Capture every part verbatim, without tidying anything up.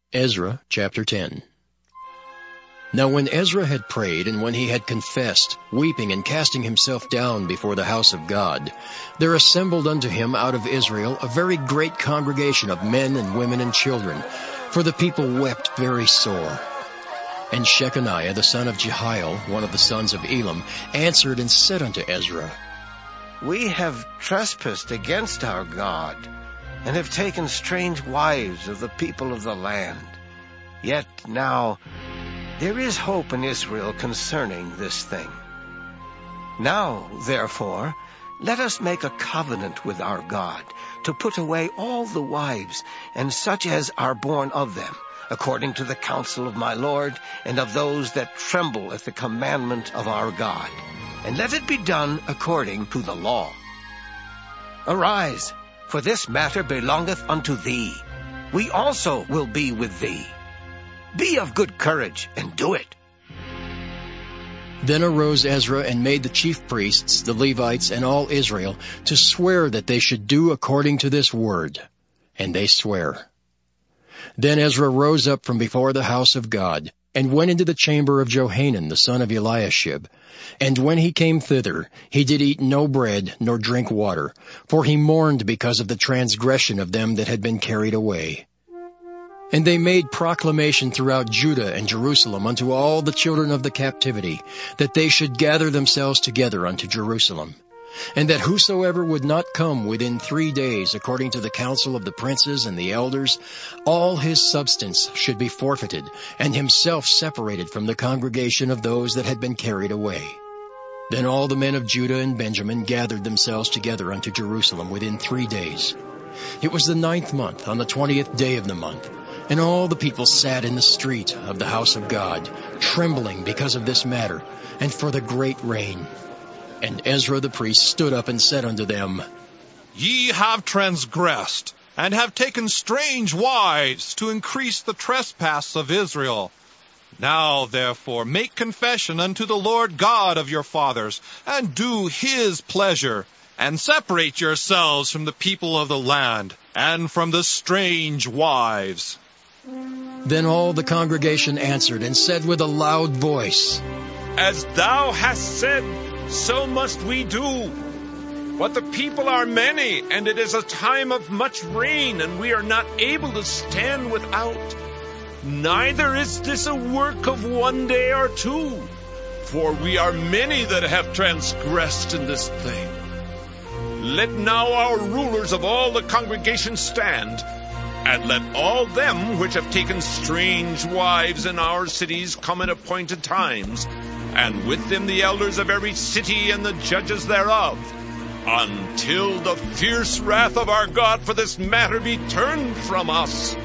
Ezra chapter ten. Now when Ezra had prayed, and when he had confessed, weeping and casting himself down before the house of God, there assembled unto him out of Israel a very great congregation of men and women and children, for the people wept very sore. And Shechaniah the son of Jehiel, one of the sons of Elam, answered and said unto Ezra, We have trespassed against our God, and have taken strange wives of the people of the land. Yet now there is hope in Israel concerning this thing. Now, therefore, let us make a covenant with our God, to put away all the wives, and such as are born of them, according to the counsel of my Lord, and of those that tremble at the commandment of our God. And let it be done according to the law. Arise, for this matter belongeth unto thee. We also will be with thee. Be of good courage, and do it. Then arose Ezra and made the chief priests, the Levites, and all Israel to swear that they should do according to this word. And they sware. Then Ezra rose up from before the house of God, and went into the chamber of Johanan the son of Eliashib. And when he came thither, he did eat no bread, nor drink water, for he mourned because of the transgression of them that had been carried away. And they made proclamation throughout Judah and Jerusalem unto all the children of the captivity, that they should gather themselves together unto Jerusalem, and that whosoever would not come within three days, according to the counsel of the princes and the elders, all his substance should be forfeited, and himself separated from the congregation of those that had been carried away. Then all the men of Judah and Benjamin gathered themselves together unto Jerusalem within three days. It was the ninth month, on the twentieth day of the month. And all the people sat in the street of the house of God, trembling because of this matter, and for the great rain. And Ezra the priest stood up and said unto them, Ye have transgressed, and have taken strange wives, to increase the trespass of Israel. Now therefore make confession unto the Lord God of your fathers, and do his pleasure, and separate yourselves from the people of the land, and from the strange wives. Then all the congregation answered and said with a loud voice, As thou hast said, so must we do. But the people are many, and it is a time of much rain, and we are not able to stand without. Neither is this a work of one day or two, for we are many that have transgressed in this thing. Let now our rulers of all the congregation stand, and let all them which have taken strange wives in our cities come at appointed times, and with them the elders of every city and the judges thereof, until the fierce wrath of our God for this matter be turned from us.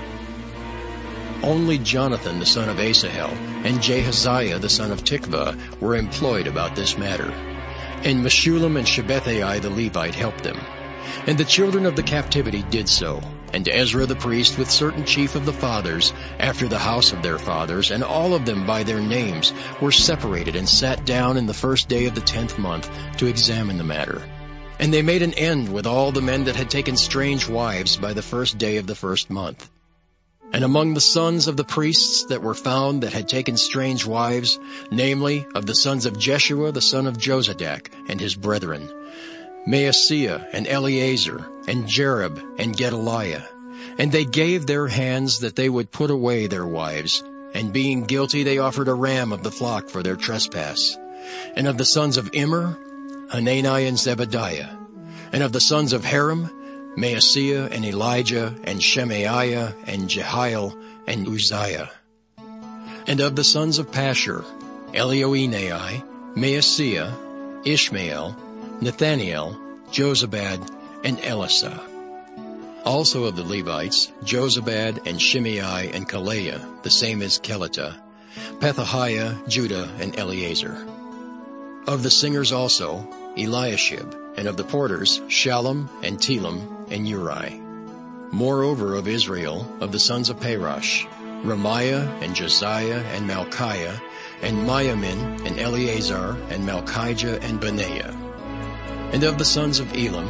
Only Jonathan the son of Asahel and Jahaziah the son of Tikvah were employed about this matter. And Meshullam and Shabbethai the Levite helped them. And the children of the captivity did so. And Ezra the priest with certain chief of the fathers, after the house of their fathers, and all of them by their names, were separated and sat down in the first day of the tenth month to examine the matter. And they made an end with all the men that had taken strange wives by the first day of the first month. And among the sons of the priests that were found that had taken strange wives, namely, of the sons of Jeshua the son of Jozadak and his brethren, Maaseiah and Eleazar and Jerib and Gedaliah. And they gave their hands that they would put away their wives, and being guilty they offered a ram of the flock for their trespass. And of the sons of Immer, Hanani and Zebadiah. And of the sons of Harim, Maaseiah and Elijah and Shemaiah and Jehiel and Uzziah. And of the sons of Pashur, Elioenai, Maaseiah, Ishmael, Nathaniel, Jozabad, and Elisah. Also of the Levites, Jozabad and Shimei and Kaleah, the same as Kelita, Pethahiah, Judah, and Eleazar. Of the singers also, Eliashib, and of the porters, Shallum and Telem and Uri. Moreover of Israel, of the sons of Parash, Ramiah and Josiah and Malchiah, and Miamin and Eleazar and Malchijah and Benaiah. And of the sons of Elam,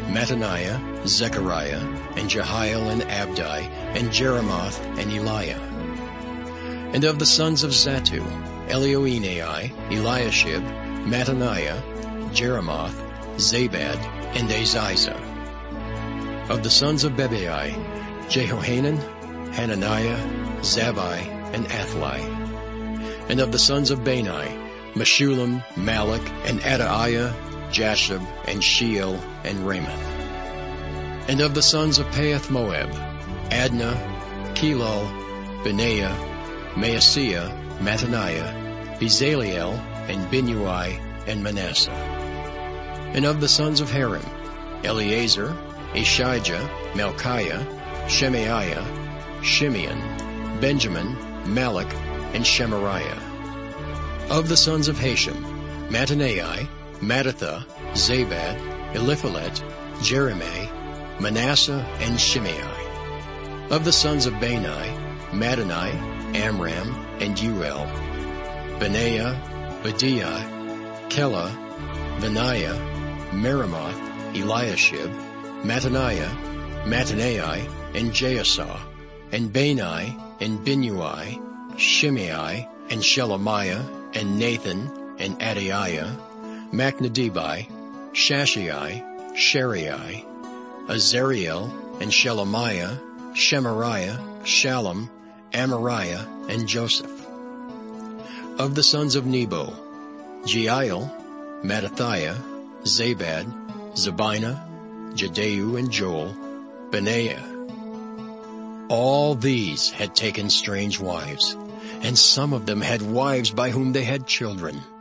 Mattaniah, Zechariah, and Jehiel, and Abdi, and Jeremoth, and Eliah. And of the sons of Zatu, Elioenai, Eliashib, Mattaniah, Jeremoth, Zabad, and Aziza. Of the sons of Bebai, Jehohanan, Hananiah, Zabai, and Athli. And of the sons of Bani, Meshullam, Malach, and Adaiah, Jashub, and Sheel, and Ramoth. And of the sons of Pahath Moab, Adnah, Kelal, Benaiah, Maaseiah, Mattaniah, Bezaliel, and Binui, and Manasseh. And of the sons of Harim, Eleazar, Ishijah, Malchiah, Shemaiah, Shimeon, Benjamin, Malach, and Shemariah. Of the sons of Hashem, Mattaniah, Mattatha, Zabad, Eliphalet, Jeremiah, Manasseh, and Shimei. Of the sons of Bani, Madani, Amram, and Uel, Benaiah, Badiah, Kela, Benaiah, Meremoth, Eliashib, Mattaniah, Mattanai, and Jaasah, and Bani, and Binui, Shimei, and Shelemiah, and Nathan, and Adaiah, Machnadibai, Shashai, Sharai, Azariel, and Shelemiah, Shemariah, Shallum, Amariah, and Joseph. Of the sons of Nebo, Jeiel, Mattathiah, Zabad, Zabina, Jadeu, and Joel, Benaiah. All these had taken strange wives, and some of them had wives by whom they had children.